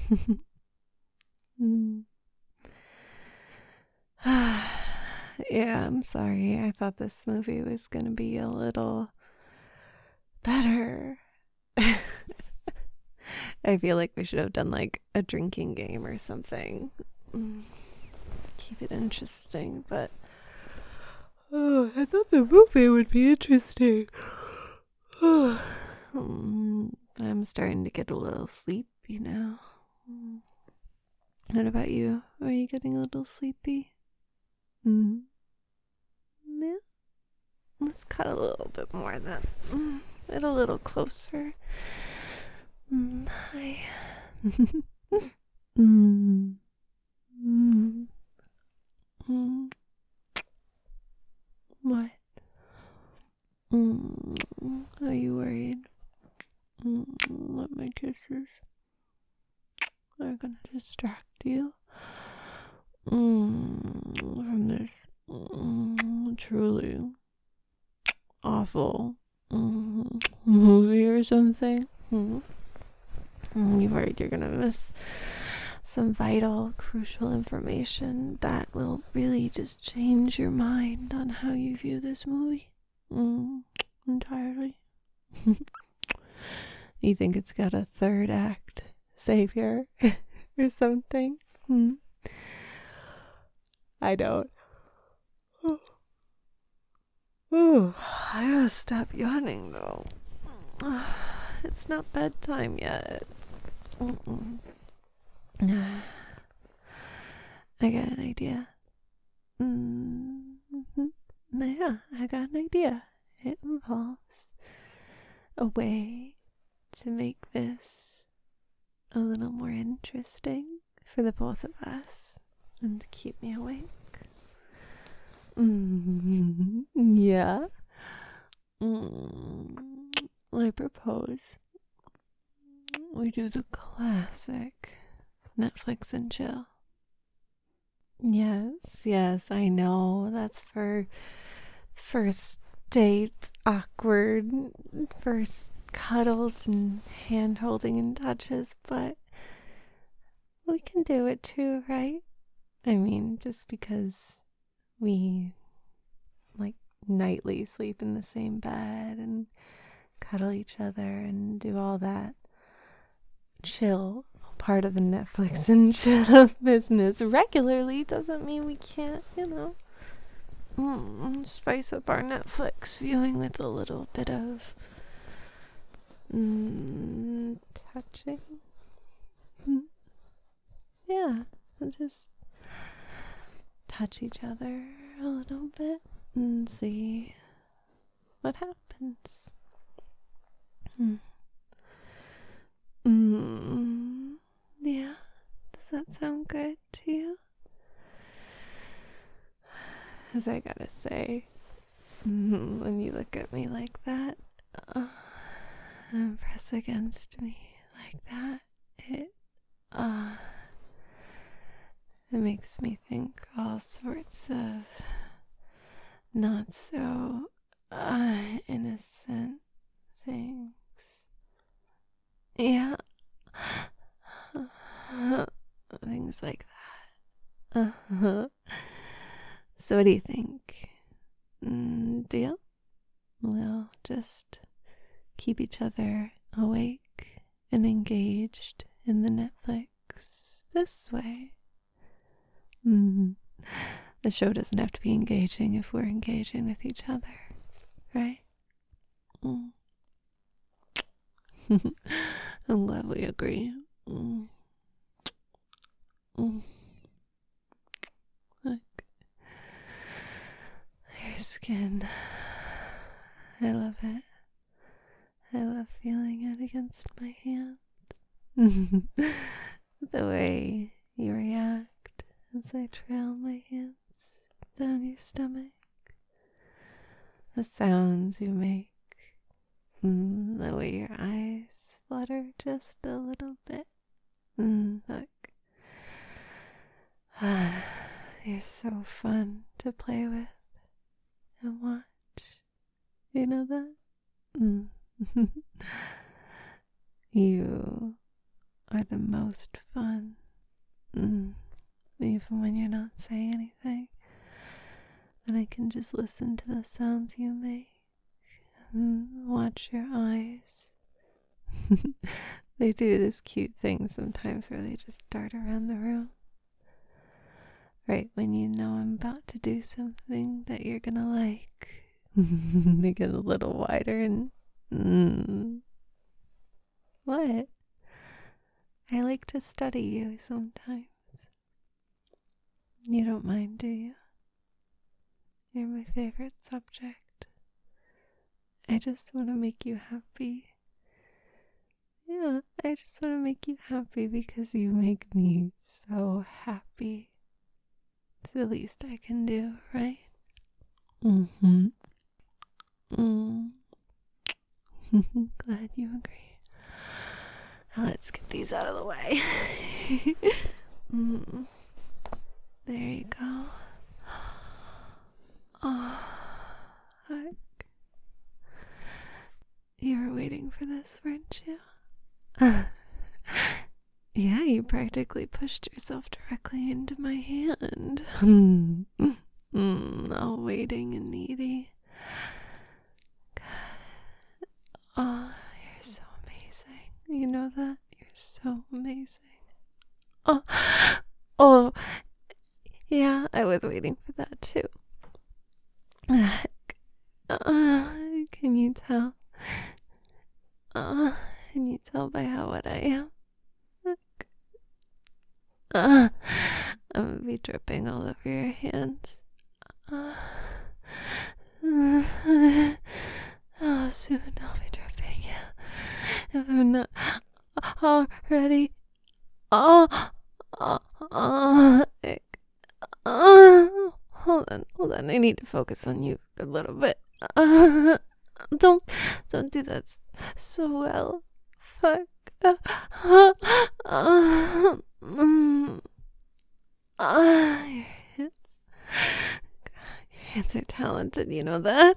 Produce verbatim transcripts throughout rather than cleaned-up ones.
Mm. Yeah, I'm sorry. I thought this movie was gonna be a little better. I feel like we should have done like a drinking game or something. Mm. Keep it interesting, but oh, I thought the movie would be interesting. Mm, I'm starting to get a little sleepy now. Mm. What about you? Are you getting a little sleepy? Mm. Yeah. Let's cut a little bit more then. Mm. Get a little closer. Mm. Hi. mm. Mm. Mm. What? Mm. Are you worried? Mm. What my kisses are gonna distract you mm. from this mm. truly awful mm. movie or something? Mm. You worried you're gonna miss some vital, crucial information that will really just change your mind on how you view this movie mm, entirely. You think it's got a third act savior or something? Hmm. I don't. Oh, I gotta stop yawning though. It's not bedtime yet. Mm-mm. I got an idea. Mm-hmm. Yeah, I got an idea. It involves a way to make this a little more interesting for the both of us and to keep me awake. Mm-hmm. Yeah. Mm. I propose we do the classic Netflix and chill. Yes, yes, I know. That's for first date, awkward, first cuddles and hand holding and touches, but we can do it too, right? I mean, just because we like nightly sleep in the same bed and cuddle each other and do all that chill part of the Netflix and chill business regularly doesn't mean we can't, you know, mm, spice up our Netflix viewing with a little bit of mm, touching. Mm. Yeah, we'll just touch each other a little bit and see what happens. Mm. Mm. Yeah, does that sound good to you? As I gotta say, when you look at me like that, uh, and press against me like that, it, uh, it makes me think all sorts of not so uh, innocent things. Yeah. Things like that. Uh-huh. So what do you think? Mm, deal? We'll just keep each other awake and engaged in the Netflix this way. Mm. The show doesn't have to be engaging if we're engaging with each other, right? Mm. I'm glad we agree. Mm. Mm. Look, your skin. I love it. I love feeling it against my hand. The way you react as I trail my hands down your stomach. The sounds you make. Mm, the way your eyes flutter just a little bit. Mm, look. You're so fun to play with and watch. You know that? Mm. You are the most fun. Mm. Even when you're not saying anything. And I can just listen to the sounds you make. And watch your eyes. They do this cute thing sometimes where they just dart around the room. Right when you know I'm about to do something that you're gonna like. They get a little wider and... Mm. What? I like to study you sometimes. You don't mind, do you? You're my favorite subject. I just want to make you happy. Yeah, I just want to make you happy because you make me so happy. It's the least I can do, right? Mm-hmm. Mm. Glad you agree. Now let's get these out of the way. mm. There you go. Oh, heck. You were waiting for this, weren't you? Uh, yeah, you practically pushed yourself directly into my hand. mm, all waiting and needy. Oh, you're so amazing. You know that? You're so amazing. Oh, oh, yeah, I was waiting for that too. Uh, can you tell? Uh, can you tell by how wet I am? Uh, I'm gonna be dripping all over your hands. Uh, oh, soon I'll be dripping. If I'm not already. Oh, oh, oh, oh, hold on, hold on. I need to focus on you a little bit. Uh, don't, don't do that so well. Fuck. Uh, uh, uh, mm, uh, your hands, your hands are talented. You know that.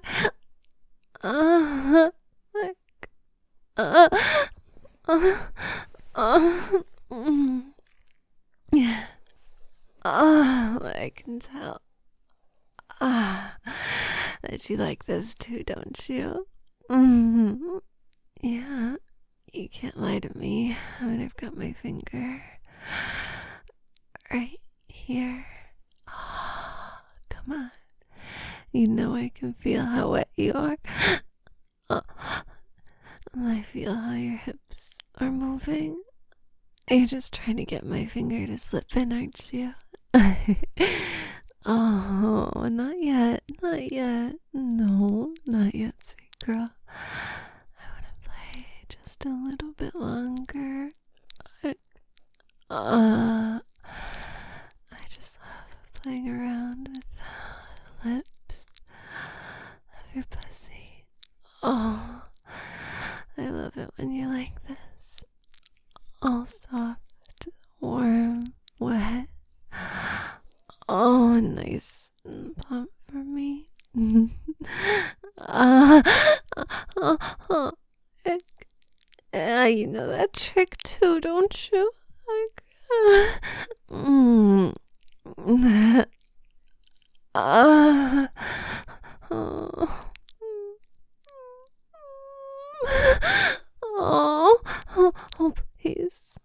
Uh, fuck. Uh, uh, uh, mm, yeah. Oh, I can tell. Ah, that you like this too, don't you? Mm-hmm. Yeah, you can't lie to me when I've got my finger right here. Oh, come on. You know I can feel how wet you are. Oh, I feel how your hips are moving. You're just trying to get my finger to slip in, aren't you? Oh, not yet, not yet. No, not yet, sweet girl. I want to play just a little bit longer. I, uh, I just love playing around with the lips of your pussy. Oh, I love it when you're like this. All soft, warm, wet. Oh, nice and plump for me. uh, uh, uh, uh, you know that trick too, don't you? Like, uh, mm, uh, oh, oh, oh, oh, please.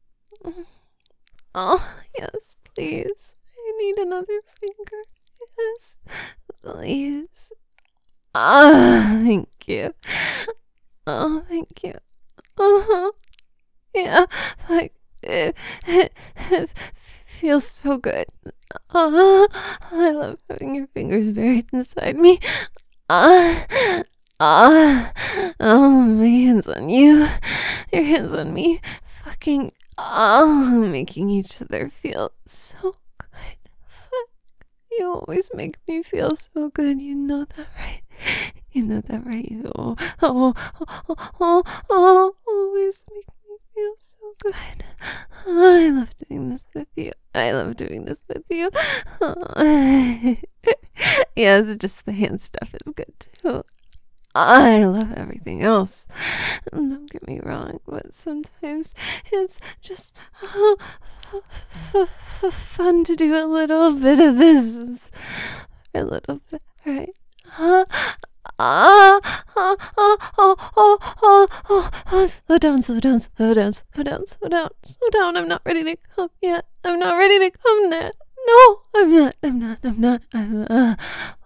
Oh, yes, please. I need another finger. Yes, please. Ah, oh, thank you. Oh, thank you. Uh-huh. Yeah, like, it, it, it feels so good. Oh, I love having your fingers buried inside me. Ah, ah, oh, my hands on you. Your hands on me. Fucking, oh, making each other feel so good. You always make me feel so good. You know that, right? You know that, right? You oh, oh, oh, oh, oh, always make me feel so good. Oh, I love doing this with you. I love doing this with you. Oh. Yes, just the hand stuff is good too. I love everything else. Don't get me wrong, but sometimes it's just uh, f- f- f- fun to do a little bit of this. A little bit, right? Huh? Ah, ah, ah, oh, oh, oh, oh, oh, slow down, slow down, slow down, slow down, slow down, slow down. I'm not ready to come yet. I'm not ready to come yet. No, I'm not, I'm not, I'm not, I'm, uh,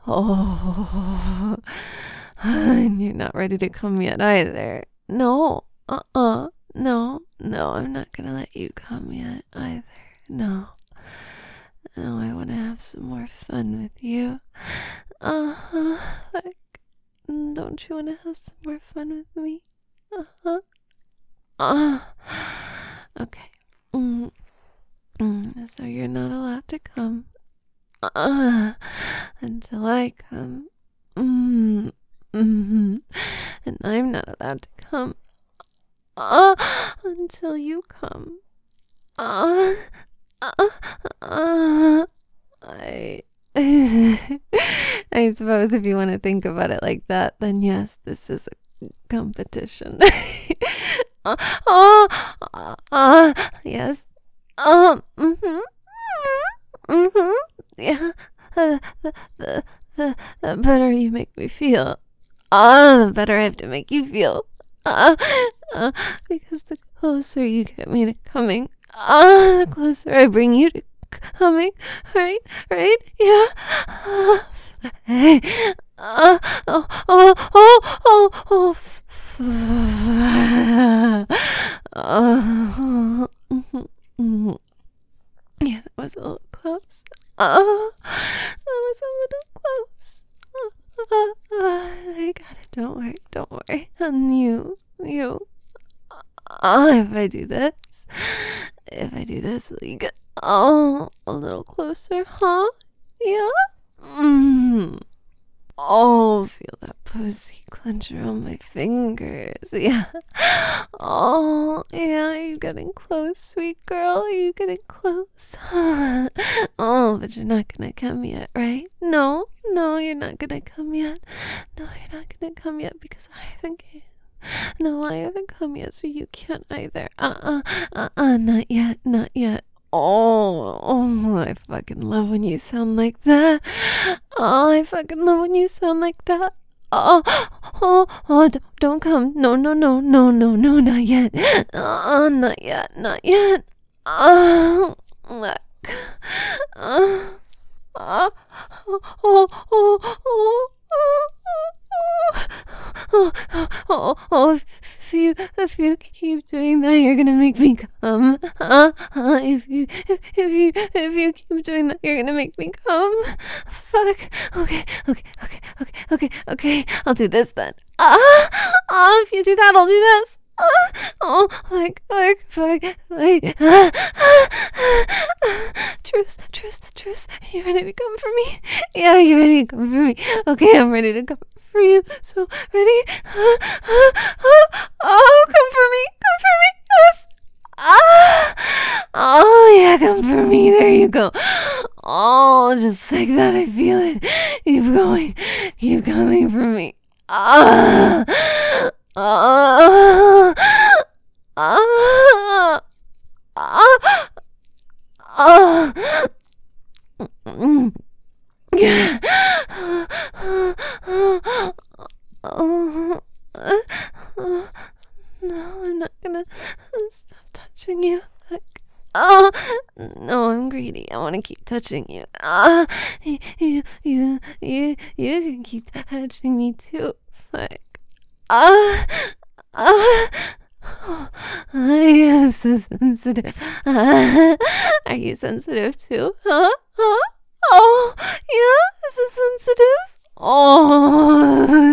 oh, and you're not ready to come yet either. No, uh-uh, no, no, I'm not gonna let you come yet either. No, no, I want to have some more fun with you. Uh-huh, like, don't you want to have some more fun with me? Uh-huh. Uh, okay. Mm. Mm. So you're not allowed to come uh, until I come. Mm. Mm-hmm. And I'm not allowed to come uh, until you come. Uh, uh, uh, I... I suppose if you want to think about it like that, then yes, this is a competition. uh, uh, uh, uh, yes. Um, mm-hmm. Mm-hmm. Yeah. Uh, the, the, the, the better you make me feel, uh, the better I have to make you feel. Uh, uh, because the closer you get me to coming, uh, the closer I bring you to coming, right, right, yeah. Uh, hey, uh, oh, oh, oh, oh, oh, uh, mm-hmm. Yeah, that was a little close. Uh, that was a little close. Uh, uh, I got it. Don't worry, don't worry. And you, you. Uh, if I do this, if I do this, will you get oh a little closer, huh? Yeah. Mm. Oh, feel that pussy clench around my fingers. Yeah. Oh, yeah. Are you getting close, sweet girl? Are you getting close? Oh, but you're not gonna come yet, right? No, no, you're not gonna come yet. No, you're not gonna come yet because I haven't came. No, I haven't come yet, so you can't either. Uh-uh, uh-uh, not yet, not yet. Oh, oh, I fucking love when you sound like that. Oh, I fucking love when you sound like that. Oh, oh, oh, d- don't come. No, no, no, no, no, no, not yet. Uh, not yet, not yet. Oh, look. Uh, uh, oh, oh, oh, oh, oh. Oh, oh, oh, oh, if you, if you keep doing that, you're gonna make me come. Uh, uh, if you, if, if you, if you keep doing that, you're gonna make me come. Fuck. Okay, okay, okay, okay, okay, okay. I'll do this then. Ah, uh, uh, if you do that, I'll do this. Uh, oh, like, like, fuck, like. Uh, uh, uh, truce, truce, truce. You ready to come for me? Yeah, you ready to come for me? Okay, I'm ready to come for you. So ready? Uh, uh, uh, oh, come for me, come for me. Yes. Ah, oh yeah, come for me. There you go. Oh, just like that. I feel it. Keep going. Keep coming for me. Ah. Ah. Ah. Ah. Ah. Yeah. Oh, no, I'm not gonna stop touching you. Like, oh, no, I'm greedy. I want to keep touching you. Ah, you, you, you, you, you can keep touching me too. Like, ah, ah. Oh, you're so sensitive. Uh, are you sensitive too? Huh? Huh? Oh, yeah, is it sensitive? Oh,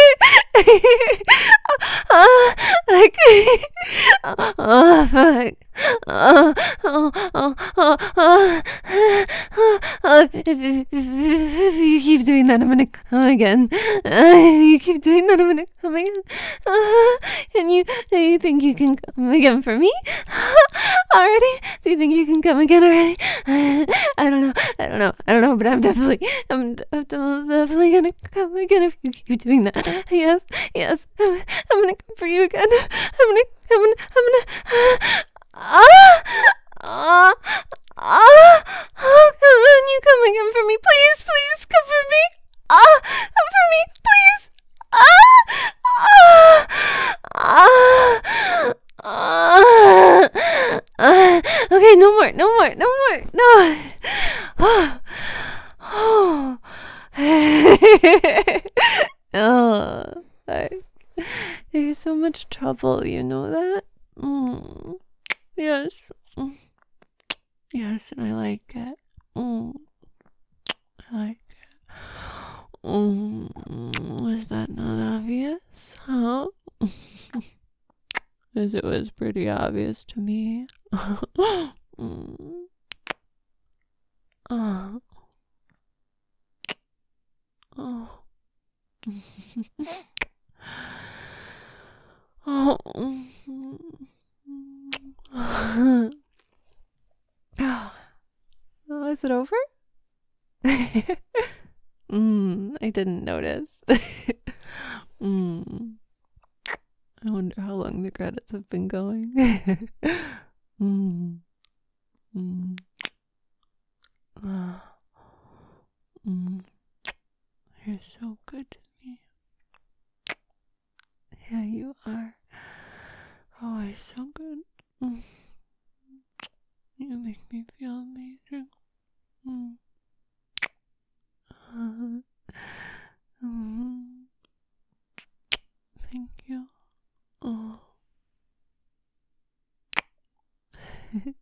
oh. uh, like, oh, fuck. Uh, oh, oh, oh, oh, oh, if, if, if, if you keep doing that, I'm gonna come again. Uh, you keep doing that, I'm gonna come again. Uh, and you, you think you can come again for me? Already? Do you think you can come again already? Uh, I don't know. I don't know. I don't know. But I'm definitely, I'm definitely gonna come again if you keep doing that. Yes, yes. I'm, I'm gonna come for you again. I'm gonna, I'm gonna, I'm gonna. Ah! Ah! Ah! Oh, come on, you come again for me. Please, please, come for me. Ah! Come for me, please. Ah! Ah! Ah! Ah! Okay, no more, no more, no more, no. Oh. Oh. Oh. I, there's so much trouble, you know that? Mm. Yes. Mm. Yes, and I like it. Mm. I like it. Mm. Was that not obvious? Huh? Because it was pretty obvious to me. Mm. Oh. Oh. Oh. Oh, is it over? mm, I didn't notice. mm. I wonder how long the credits have been going. mm. Mm. Oh. Mm. You're so good to me. Yeah, you are. Oh, you're so good. Mm. You make me feel amazing. Mm. Uh, mm. Thank you. Oh.